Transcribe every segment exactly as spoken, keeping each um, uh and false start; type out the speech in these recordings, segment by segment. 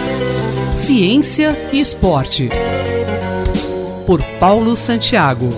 Ciência e Esporte, por Paulo Santiago.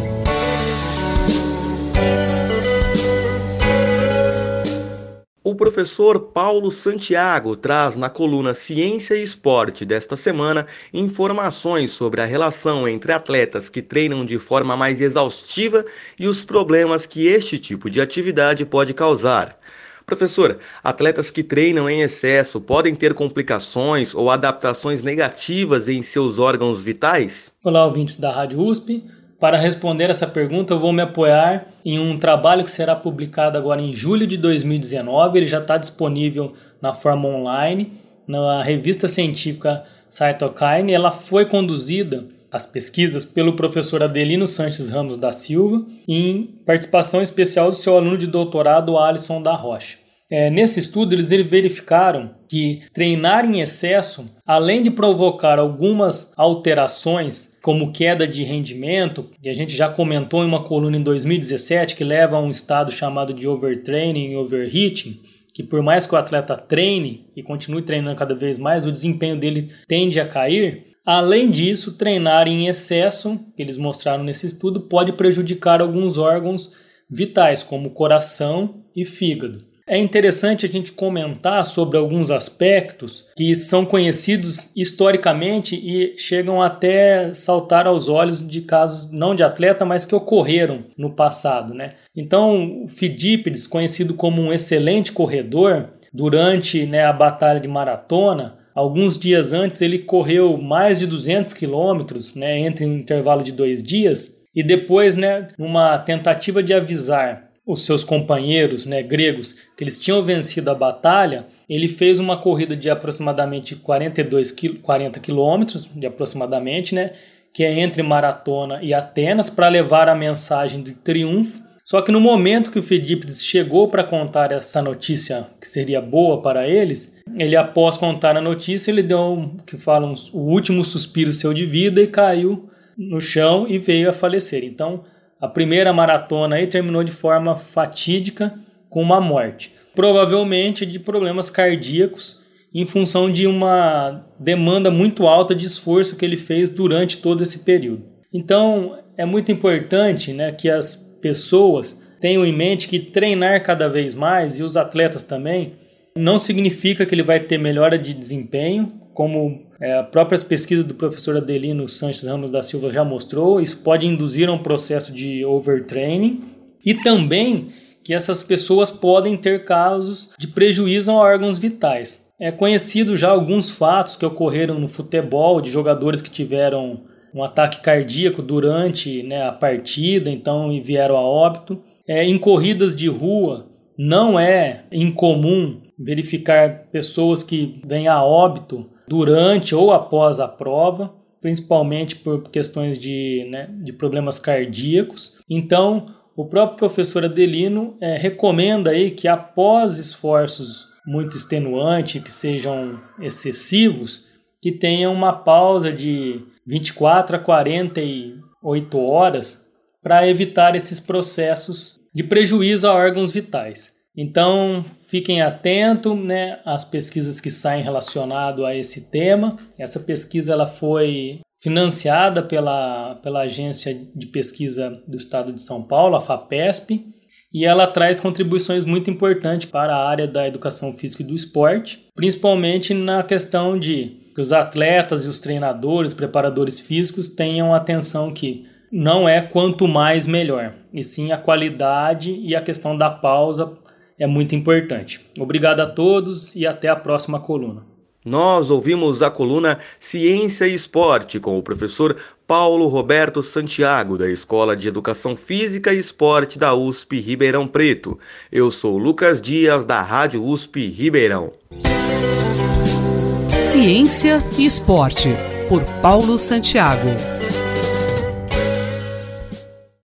O professor Paulo Santiago traz na coluna Ciência e Esporte desta semana informações sobre a relação entre atletas que treinam de forma mais exaustiva e os problemas que este tipo de atividade pode causar. Professor, atletas que treinam em excesso podem ter complicações ou adaptações negativas em seus órgãos vitais? Olá, ouvintes da Rádio U S P. Para responder essa pergunta, eu vou me apoiar em um trabalho que será publicado agora em julho de dois mil e dezenove. Ele já está disponível na forma online, na revista científica Cytokine. Ela foi conduzida, as pesquisas, pelo professor Adelino Sanches Ramos da Silva, em participação especial do seu aluno de doutorado, Alisson da Rocha. É, nesse estudo, eles verificaram que treinar em excesso, além de provocar algumas alterações, como queda de rendimento, que a gente já comentou em uma coluna em dois mil e dezessete, que leva a um estado chamado de overtraining e overheating, que por mais que o atleta treine e continue treinando cada vez mais, o desempenho dele tende a cair. Além disso, treinar em excesso, que eles mostraram nesse estudo, pode prejudicar alguns órgãos vitais, como coração e fígado. É interessante a gente comentar sobre alguns aspectos que são conhecidos historicamente e chegam até saltar aos olhos de casos não de atleta, mas que ocorreram no passado, né? Então, o Fidípides, conhecido como um excelente corredor, durante, né, a batalha de maratona, alguns dias antes ele correu mais de duzentos quilômetros, né, entre um intervalo de dois dias, e depois, né, numa tentativa de avisar os seus companheiros, né, gregos, que eles tinham vencido a batalha, ele fez uma corrida de aproximadamente quarenta e dois, quarenta quilômetros, de aproximadamente, né, que é entre Maratona e Atenas, para levar a mensagem do triunfo. Só que no momento que o Fidípides chegou para contar essa notícia que seria boa para eles, ele, após contar a notícia, ele deu, que falam, o último suspiro seu de vida e caiu no chão e veio a falecer. Então, a primeira maratona aí terminou de forma fatídica com uma morte. Provavelmente de problemas cardíacos em função de uma demanda muito alta de esforço que ele fez durante todo esse período. Então, é muito importante, né, que as pessoas tenham em mente que treinar cada vez mais, e os atletas também, não significa que ele vai ter melhora de desempenho, como é, as próprias pesquisas do professor Adelino Sanches Ramos da Silva já mostrou. Isso pode induzir a um processo de overtraining, e também que essas pessoas podem ter casos de prejuízo a órgãos vitais. É conhecido já alguns fatos que ocorreram no futebol, de jogadores que tiveram um ataque cardíaco durante, né, a partida, então e vieram a óbito. É, em corridas de rua, não é incomum verificar pessoas que vêm a óbito durante ou após a prova, principalmente por questões de, né, de problemas cardíacos. Então, o próprio professor Adelino é, recomenda aí que após esforços muito extenuantes, que sejam excessivos, que tenha uma pausa de vinte e quatro a quarenta e oito horas para evitar esses processos de prejuízo a órgãos vitais. Então, fiquem atentos, né, às pesquisas que saem relacionadas a esse tema. Essa pesquisa ela foi financiada pela, pela Agência de Pesquisa do Estado de São Paulo, a FAPESP, e ela traz contribuições muito importantes para a área da educação física e do esporte, principalmente na questão de que os atletas e os treinadores, preparadores físicos tenham atenção que não é quanto mais melhor, e sim a qualidade, e a questão da pausa é muito importante. Obrigado a todos e até a próxima coluna. Nós ouvimos a coluna Ciência e Esporte com o professor Paulo Roberto Santiago, da Escola de Educação Física e Esporte da U S P Ribeirão Preto. Eu sou Lucas Dias, da Rádio U S P Ribeirão. Ciência e Esporte, por Paulo Santiago.